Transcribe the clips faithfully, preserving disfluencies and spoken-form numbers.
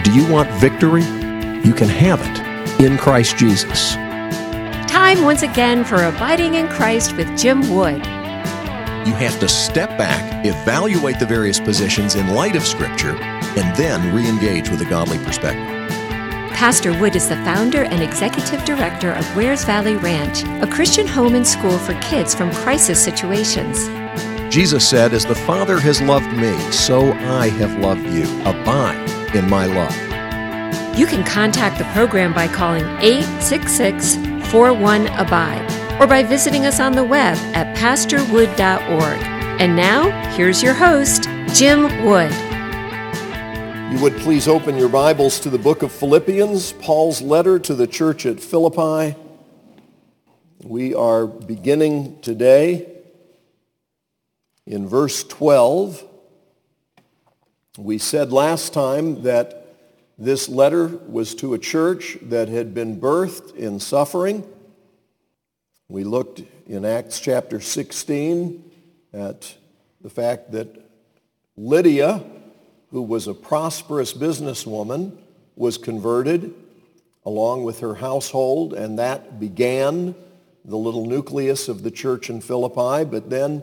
Do you want victory? You can have it in Christ Jesus. Time once again for Abiding in Christ with Jim Wood. You have to step back, evaluate the various positions in light of Scripture, and then re-engage with a godly perspective. Pastor Wood is the founder and executive director of Wares Valley Ranch, a Christian home and school for kids from crisis situations. Jesus said, "As the Father has loved me, so I have loved you. Abide in my love." You can contact the program by calling eight six six, four one, ABIDE or by visiting us on the web at pastor wood dot org. And now, here's your host, Jim Wood. You would please open your Bibles to the book of Philippians, Paul's letter to the church at Philippi. We are beginning today in verse twelve. We said last time that this letter was to a church that had been birthed in suffering. We looked in Acts chapter sixteen at the fact that Lydia, who was a prosperous businesswoman, was converted along with her household, and that began the little nucleus of the church in Philippi. But then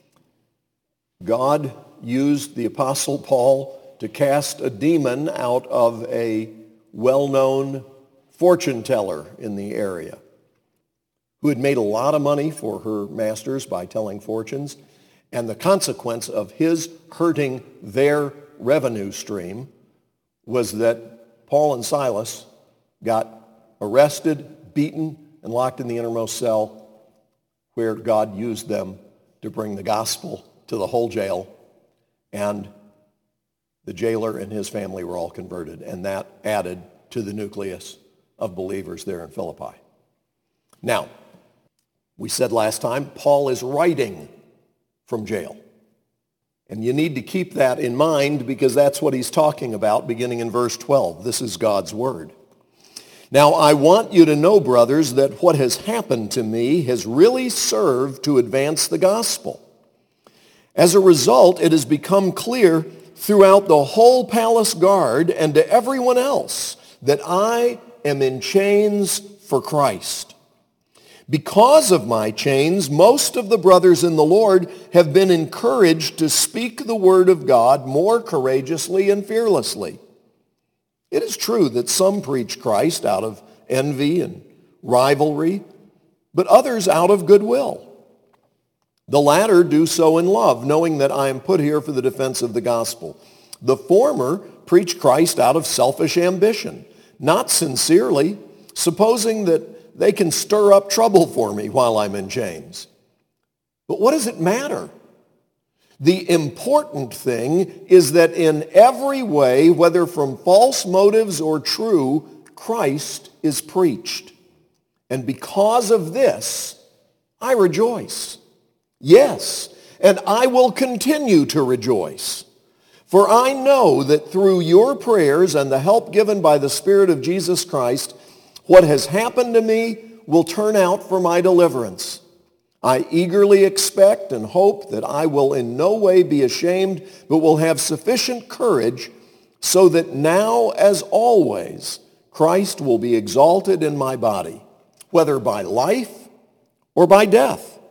God used the Apostle Paul to cast a demon out of a well-known fortune teller in the area who had made a lot of money for her masters by telling fortunes, and the consequence of his hurting their revenue stream was that Paul and Silas got arrested, beaten, and locked in the innermost cell, where God used them to bring the gospel to the whole jail, and the jailer and his family were all converted, and that added to the nucleus of believers there in Philippi. Now, we said last time, Paul is writing from jail. And you need to keep that in mind because that's what he's talking about beginning in verse twelve. This is God's word. "Now I want you to know, brothers, that what has happened to me has really served to advance the gospel. As a result, it has become clear throughout the whole palace guard and to everyone else that I am in chains for Christ. Because of my chains, most of the brothers in the Lord have been encouraged to speak the word of God more courageously and fearlessly. It is true that some preach Christ out of envy and rivalry, but others out of goodwill. The latter do so in love, knowing that I am put here for the defense of the gospel. The former preach Christ out of selfish ambition, not sincerely, supposing that they can stir up trouble for me while I'm in chains. But what does it matter? The important thing is that in every way, whether from false motives or true, Christ is preached. And because of this, I rejoice. Yes, and I will continue to rejoice. For I know that through your prayers and the help given by the Spirit of Jesus Christ, what has happened to me will turn out for my deliverance. I eagerly expect and hope that I will in no way be ashamed, but will have sufficient courage so that now, as always, Christ will be exalted in my body, whether by life or by death.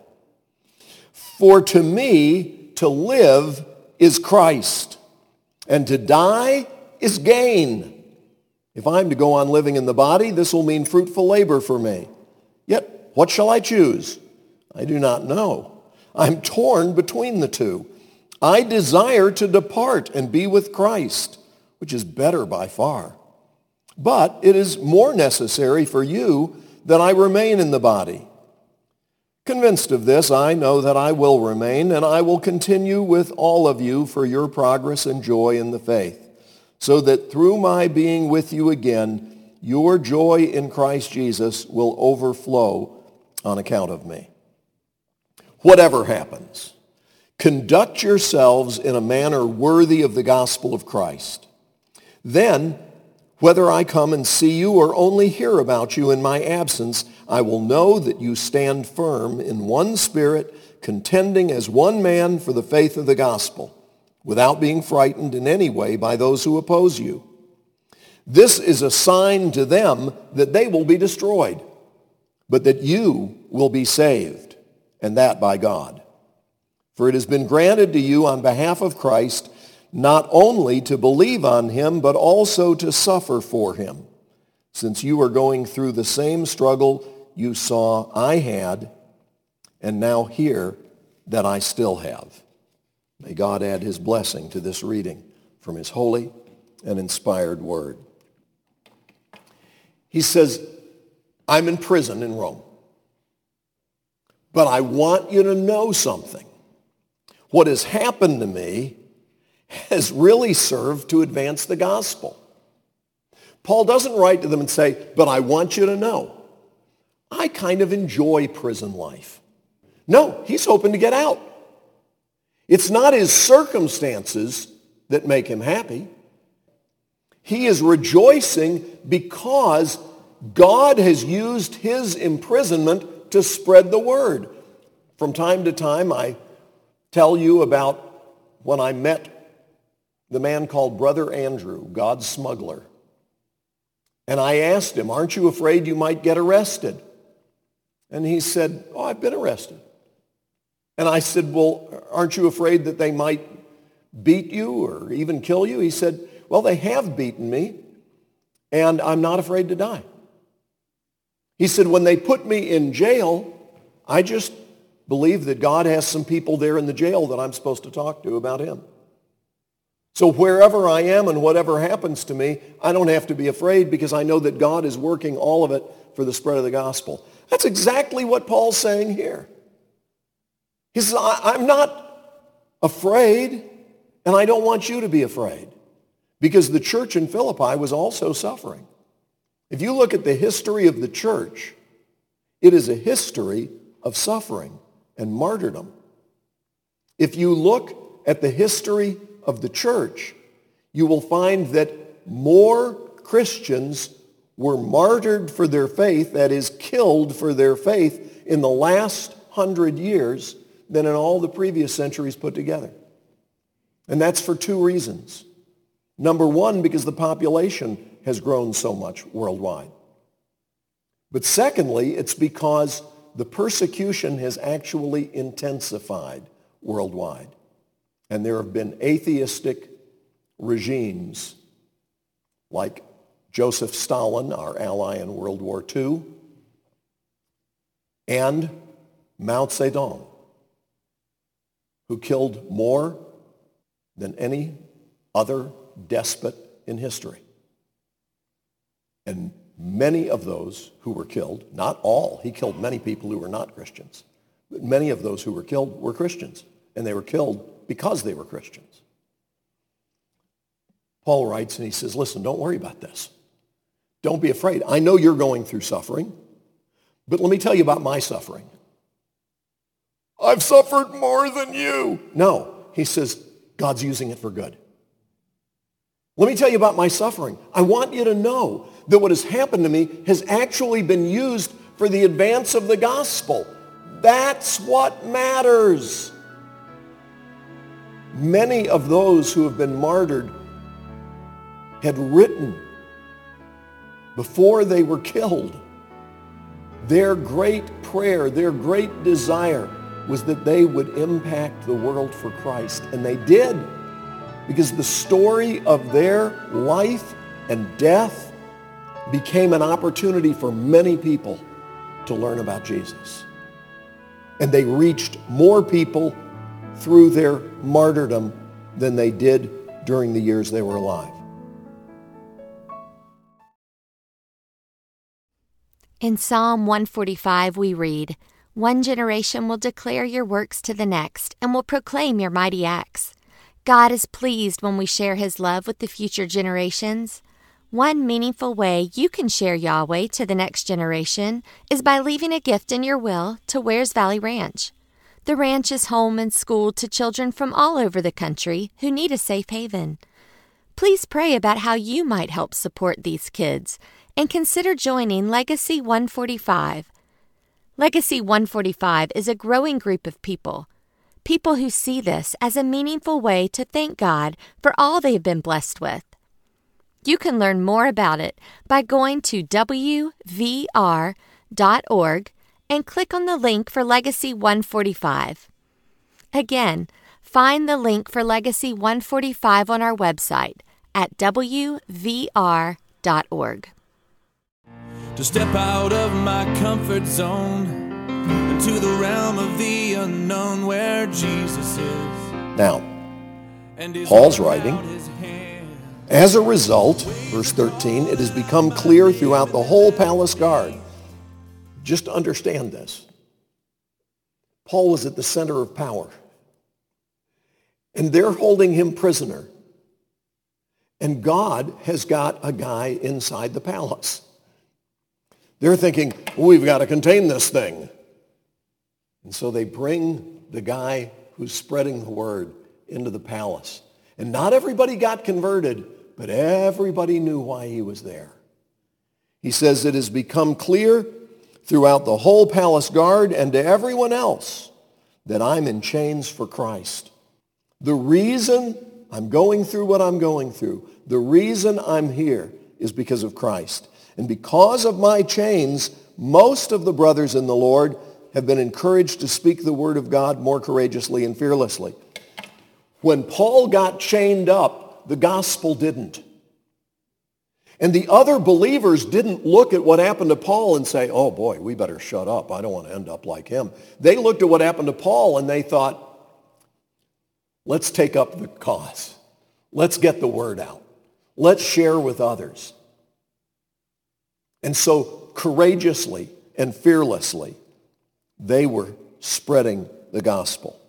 For to me, to live is Christ, and to die is gain. If I'm to go on living in the body, this will mean fruitful labor for me. Yet, what shall I choose? I do not know. I'm torn between the two. I desire to depart and be with Christ, which is better by far. But it is more necessary for you that I remain in the body. Convinced of this, I know that I will remain, and I will continue with all of you for your progress and joy in the faith, so that through my being with you again, your joy in Christ Jesus will overflow on account of me. Whatever happens, conduct yourselves in a manner worthy of the gospel of Christ. Then, whether I come and see you or only hear about you in my absence, I will know that you stand firm in one spirit, contending as one man for the faith of the gospel, without being frightened in any way by those who oppose you. This is a sign to them that they will be destroyed, but that you will be saved, and that by God. For it has been granted to you on behalf of Christ not only to believe on him, but also to suffer for him, since you are going through the same struggle you saw I had, and now hear that I still have. May God add his blessing to this reading from his holy and inspired word. He says, I'm in prison in Rome, but I want you to know something. What has happened to me has really served to advance the gospel. Paul doesn't write to them and say, but I want you to know, I kind of enjoy prison life. No, he's hoping to get out. It's not his circumstances that make him happy. He is rejoicing because God has used his imprisonment to spread the word. From time to time, I tell you about when I met the man called Brother Andrew, God's smuggler. And I asked him, aren't you afraid you might get arrested? And he said, oh, I've been arrested. And I said, well, aren't you afraid that they might beat you or even kill you? He said, well, they have beaten me, and I'm not afraid to die. He said, when they put me in jail, I just believe that God has some people there in the jail that I'm supposed to talk to about him. So wherever I am and whatever happens to me, I don't have to be afraid because I know that God is working all of it for the spread of the gospel. That's exactly what Paul's saying here. He says, I'm not afraid, and I don't want you to be afraid, because the church in Philippi was also suffering. If you look at the history of the church, it is a history of suffering and martyrdom. If you look at the history of the church, you will find that more Christians were martyred for their faith, that is, killed for their faith, in the last hundred years than in all the previous centuries put together. And that's for two reasons. Number one, because the population has grown so much worldwide. But secondly, it's because the persecution has actually intensified worldwide. And there have been atheistic regimes like Joseph Stalin, our ally in World War Two, and Mao Zedong, who killed more than any other despot in history. And many of those who were killed, not all, he killed many people who were not Christians, but many of those who were killed were Christians, and they were killed because they were Christians. Paul writes and he says, listen, don't worry about this. Don't be afraid. I know you're going through suffering, but let me tell you about my suffering. I've suffered more than you. No, he says, God's using it for good. Let me tell you about my suffering. I want you to know that what has happened to me has actually been used for the advance of the gospel. That's what matters. Many of those who have been martyred had written before they were killed. Their great prayer, their great desire was that they would impact the world for Christ. And they did, because the story of their life and death became an opportunity for many people to learn about Jesus. And they reached more people through their martyrdom than they did during the years they were alive. In Psalm one forty-five we read, "One generation will declare your works to the next and will proclaim your mighty acts." God is pleased when we share his love with the future generations. One meaningful way you can share Yahweh to the next generation is by leaving a gift in your will to Wares Valley Ranch. The ranch is home and school to children from all over the country who need a safe haven. Please pray about how you might help support these kids and consider joining Legacy one forty-five. Legacy one forty-five is a growing group of people, people who see this as a meaningful way to thank God for all they have been blessed with. You can learn more about it by going to w v r dot org and click on the link for Legacy one forty-five. Again, find the link for Legacy one forty-five on our website at w v r dot org. To step out of my comfort zone into the realm of the unknown where Jesus is. Now, Paul's writing, as a result, verse thirteen, it has become clear throughout the whole palace guard. Just understand this. Paul was at the center of power. And they're holding him prisoner. And God has got a guy inside the palace. They're thinking, we've got to contain this thing. And so they bring the guy who's spreading the word into the palace. And not everybody got converted, but everybody knew why he was there. He says it has become clear throughout the whole palace guard and to everyone else that I'm in chains for Christ. The reason I'm going through what I'm going through, the reason I'm here is because of Christ. And because of my chains, most of the brothers in the Lord have been encouraged to speak the word of God more courageously and fearlessly. When Paul got chained up, the gospel didn't. And the other believers didn't look at what happened to Paul and say, oh boy, we better shut up. I don't want to end up like him. They looked at what happened to Paul and they thought, let's take up the cause. Let's get the word out. Let's share with others. And so courageously and fearlessly, they were spreading the gospel.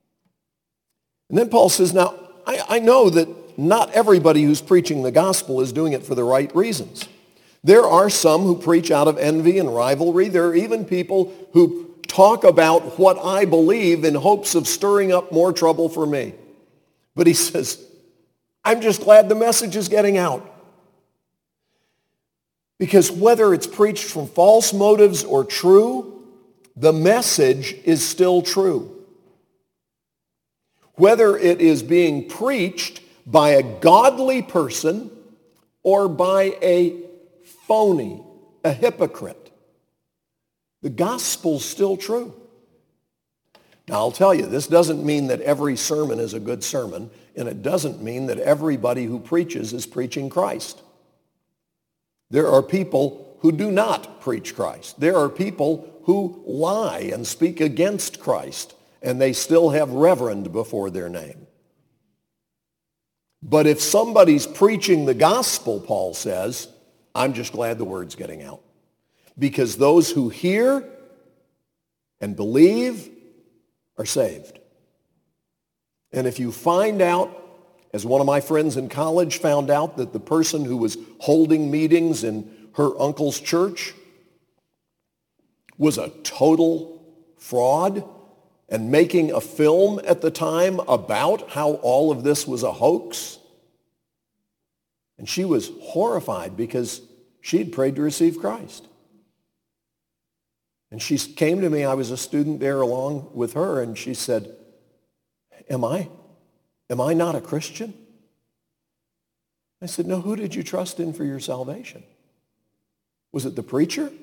And then Paul says, now, I, I know that not everybody who's preaching the gospel is doing it for the right reasons. There are some who preach out of envy and rivalry. There are even people who talk about what I believe in hopes of stirring up more trouble for me. But he says, I'm just glad the message is getting out. Because whether it's preached from false motives or true, the message is still true. Whether it is being preached by a godly person or by a phony, a hypocrite, the gospel's still true. Now, I'll tell you, this doesn't mean that every sermon is a good sermon, and it doesn't mean that everybody who preaches is preaching Christ. There are people who do not preach Christ. There are people who lie and speak against Christ, and they still have reverend before their name. But if somebody's preaching the gospel, Paul says, I'm just glad the word's getting out. Because those who hear and believe are saved. And if you find out, as one of my friends in college found out, that the person who was holding meetings in her uncle's church was a total fraud and making a film at the time about how all of this was a hoax. And she was horrified because she'd prayed to receive Christ. And she came to me, I was a student there along with her, and she said, am I, am I not a Christian? I said, no, who did you trust in for your salvation? Was it the preacher?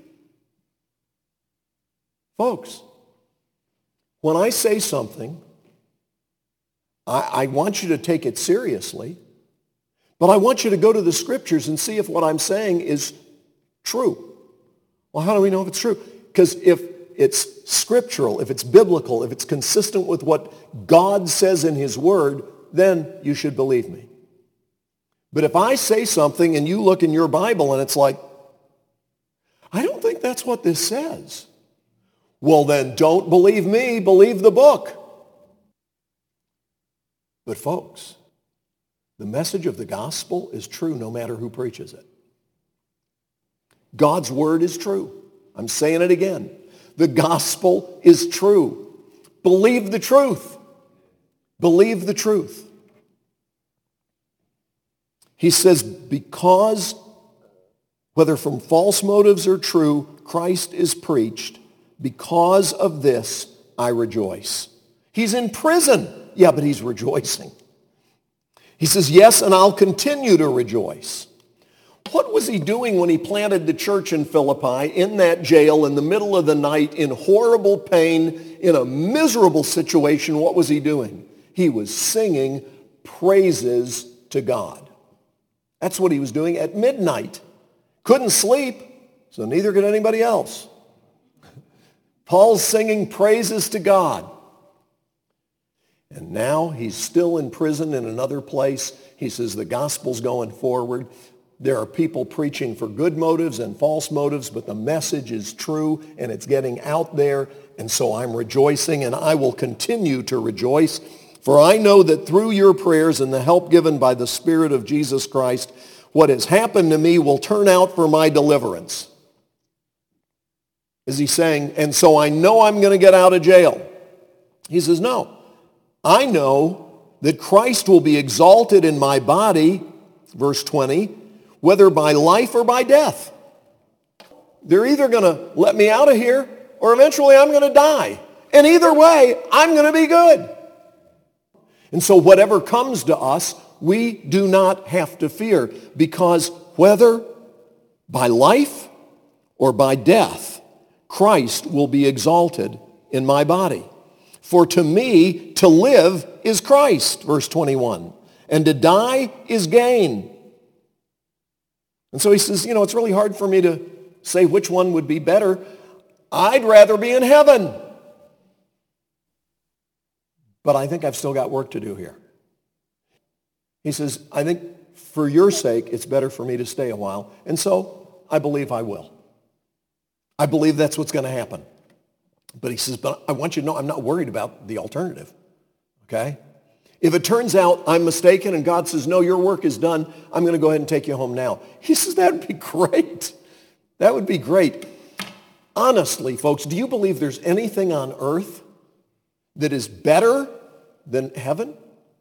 Folks, when I say something, I, I want you to take it seriously, but I want you to go to the scriptures and see if what I'm saying is true. Well, how do we know if it's true? Because if it's scriptural, if it's biblical, if it's consistent with what God says in his word, then you should believe me. But if I say something and you look in your Bible and it's like, I don't think that's what this says. Well, then don't believe me, believe the book. But folks, the message of the gospel is true no matter who preaches it. God's word is true. I'm saying it again. The gospel is true. Believe the truth. Believe the truth. He says, because, whether from false motives or true, Christ is preached, because of this I rejoice. He's in prison. Yeah, but he's rejoicing. He says, yes, and I'll continue to rejoice. What was he doing when he planted the church in Philippi, in that jail, in the middle of the night, in horrible pain, in a miserable situation? What was he doing? He was singing praises to God. That's what he was doing at midnight. Couldn't sleep, so neither could anybody else. Paul's singing praises to God. And now he's still in prison in another place. He says the gospel's going forward. There are people preaching for good motives and false motives, but the message is true and it's getting out there. And so I'm rejoicing, and I will continue to rejoice. For I know that through your prayers and the help given by the Spirit of Jesus Christ, what has happened to me will turn out for my deliverance. Is he saying, and so I know I'm going to get out of jail? He says, no. I know that Christ will be exalted in my body, verse twenty, whether by life or by death. They're either going to let me out of here or eventually I'm going to die. And either way, I'm going to be good. And so whatever comes to us, we do not have to fear, because whether by life or by death, Christ will be exalted in my body. For to me, to live is Christ, verse twenty-one, and to die is gain. And so he says, you know, it's really hard for me to say which one would be better. I'd rather be in heaven. But I think I've still got work to do here. He says, I think for your sake, it's better for me to stay a while. And so I believe I will. I believe that's what's going to happen. But he says, but I want you to know I'm not worried about the alternative. Okay? If it turns out I'm mistaken and God says, no, your work is done, I'm going to go ahead and take you home now. He says, that would be great. That would be great. Honestly, folks, do you believe there's anything on earth that is better than heaven?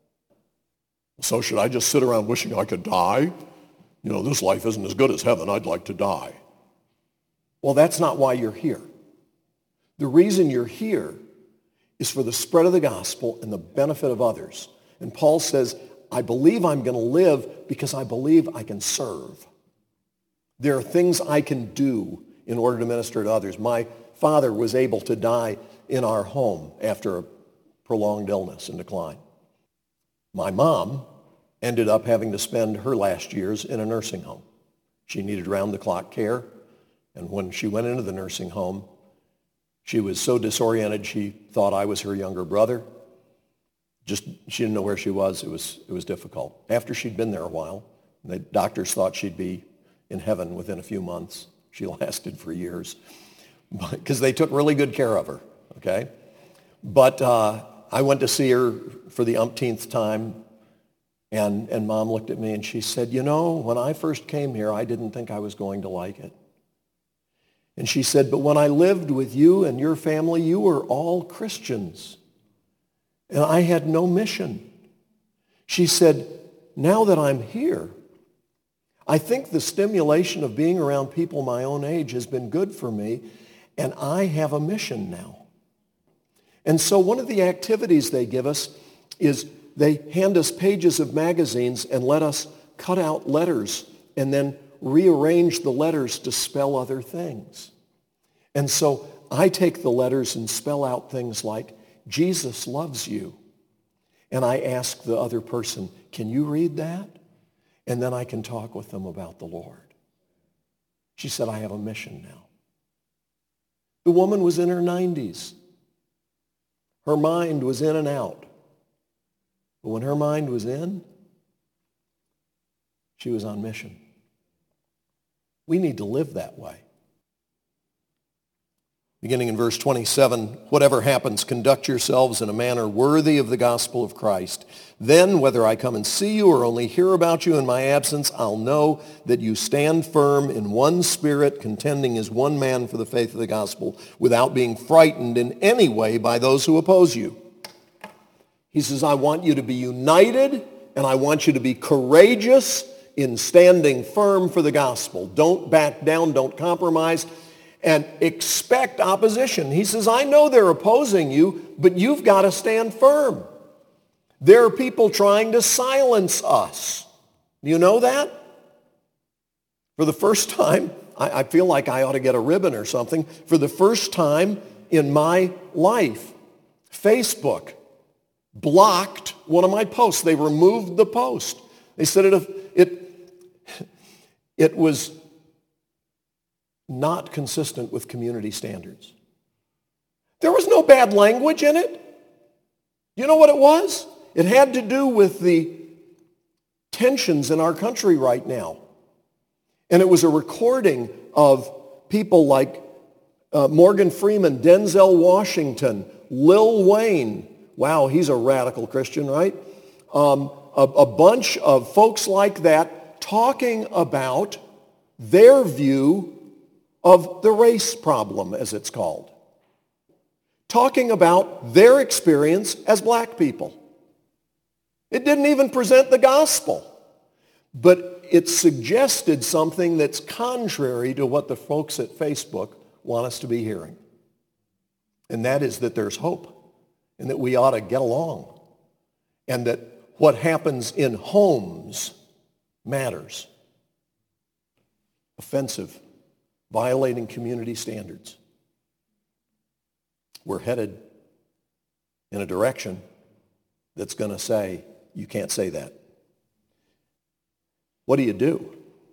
So should I just sit around wishing I could die? You know, this life isn't as good as heaven. I'd like to die. Well, that's not why you're here. The reason you're here is for the spread of the gospel and the benefit of others. And Paul says, I believe I'm going to live because I believe I can serve. There are things I can do in order to minister to others. My father was able to die in our home after a prolonged illness and decline. My mom ended up having to spend her last years in a nursing home. She needed round-the-clock care, and when she went into the nursing home, she was so disoriented she thought I was her younger brother. Just, she didn't know where she was. It was, it was difficult. After she'd been there a while, the doctors thought she'd be in heaven within a few months. She lasted for years because they took really good care of her, okay? But uh, I went to see her for the umpteenth time, and, and Mom looked at me and she said, you know, when I first came here, I didn't think I was going to like it. And she said, but when I lived with you and your family, you were all Christians. And I had no mission. She said, now that I'm here, I think the stimulation of being around people my own age has been good for me, and I have a mission now. And so one of the activities they give us is they hand us pages of magazines and let us cut out letters and then rearrange the letters to spell other things. And so I take the letters and spell out things like, Jesus loves you. And I ask the other person, can you read that? And then I can talk with them about the Lord. She said, I have a mission now. The woman was in her nineties. Her mind was in and out. But when her mind was in, she was on mission. We need to live that way. Beginning in verse twenty-seven, whatever happens, conduct yourselves in a manner worthy of the gospel of Christ. Then, whether I come and see you or only hear about you in my absence, I'll know that you stand firm in one spirit, contending as one man for the faith of the gospel, without being frightened in any way by those who oppose you. He says, I want you to be united, and I want you to be courageous in standing firm for the gospel. Don't back down, don't compromise. And expect opposition. He says, I know they're opposing you, but you've got to stand firm. There are people trying to silence us. Do you know that? For the first time, I, I feel like I ought to get a ribbon or something. For the first time in my life, Facebook blocked one of my posts. They removed the post. They said it, it, it was not consistent with community standards. There was no bad language in it. You know what it was? It had to do with the tensions in our country right now. And it was a recording of people like uh, Morgan Freeman, Denzel Washington, Lil Wayne. Wow, he's a radical Christian, right? Um, a, a bunch of folks like that talking about their view of the race problem, as it's called. Talking about their experience as black people. It didn't even present the gospel, but it suggested something that's contrary to what the folks at Facebook want us to be hearing. And that is that there's hope and that we ought to get along and that what happens in homes matters. Offensive, violating community standards. We're headed in a direction that's going to say, you can't say that. What do you do?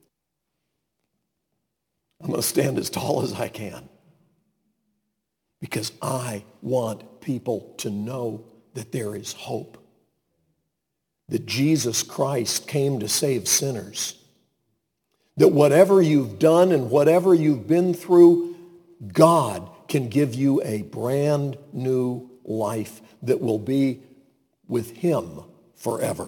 I'm going to stand as tall as I can because I want people to know that there is hope, that Jesus Christ came to save sinners, that whatever you've done and whatever you've been through, God can give you a brand new life that will be with him forever.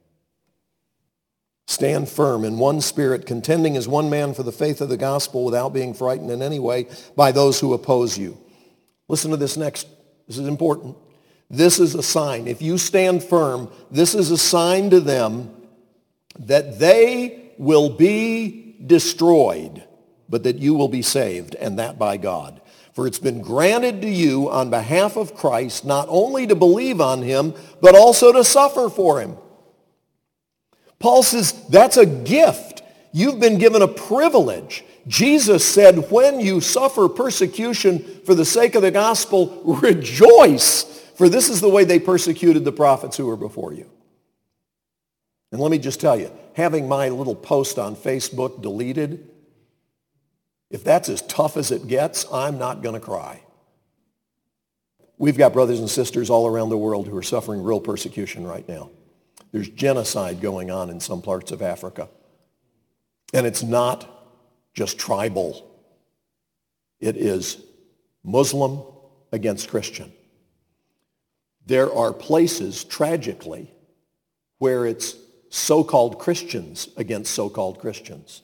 Stand firm in one spirit, contending as one man for the faith of the gospel without being frightened in any way by those who oppose you. Listen to this next. This is important. This is a sign. If you stand firm, this is a sign to them that they will be destroyed, but that you will be saved, and that by God. For it's been granted to you on behalf of Christ not only to believe on him, but also to suffer for him. Paul says that's a gift. You've been given a privilege. Jesus said, when you suffer persecution for the sake of the gospel, rejoice, for this is the way they persecuted the prophets who were before you. And let me just tell you, having my little post on Facebook deleted, if that's as tough as it gets, I'm not going to cry. We've got brothers and sisters all around the world who are suffering real persecution right now. There's genocide going on in some parts of Africa. And it's not just tribal. It is Muslim against Christian. There are places, tragically, where it's so-called Christians against so-called Christians.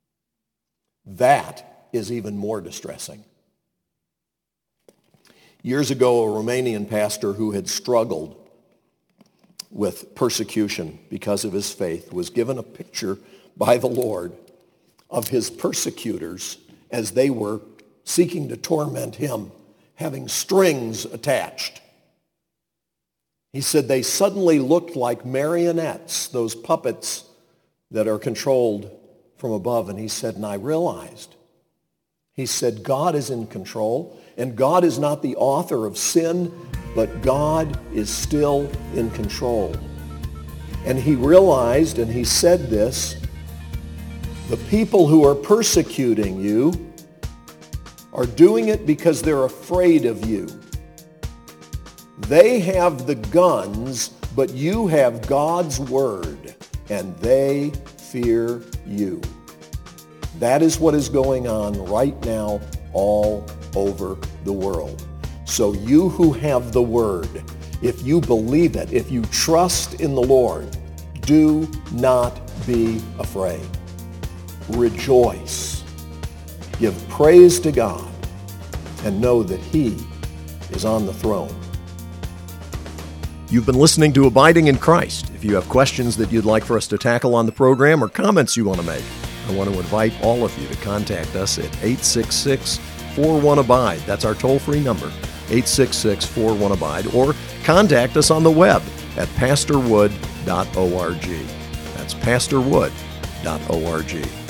That is even more distressing. Years ago, a Romanian pastor who had struggled with persecution because of his faith was given a picture by the Lord of his persecutors as they were seeking to torment him, having strings attached. He said they suddenly looked like marionettes, those puppets that are controlled from above. And he said, and I realized, he said, God is in control, and God is not the author of sin, but God is still in control. And he realized, and he said this, the people who are persecuting you are doing it because they're afraid of you. They have the guns, but you have God's word, and they fear you. That is what is going on right now all over the world. So you who have the word, if you believe it, if you trust in the Lord, do not be afraid. Rejoice. Give praise to God and know that he is on the throne. You've been listening to Abiding in Christ. If you have questions that you'd like for us to tackle on the program or comments you want to make, I want to invite all of you to contact us at eight six six, four one, abide. That's our toll-free number, eight six six, four one, abide, or contact us on the web at pastor wood dot org. That's pastor wood dot org.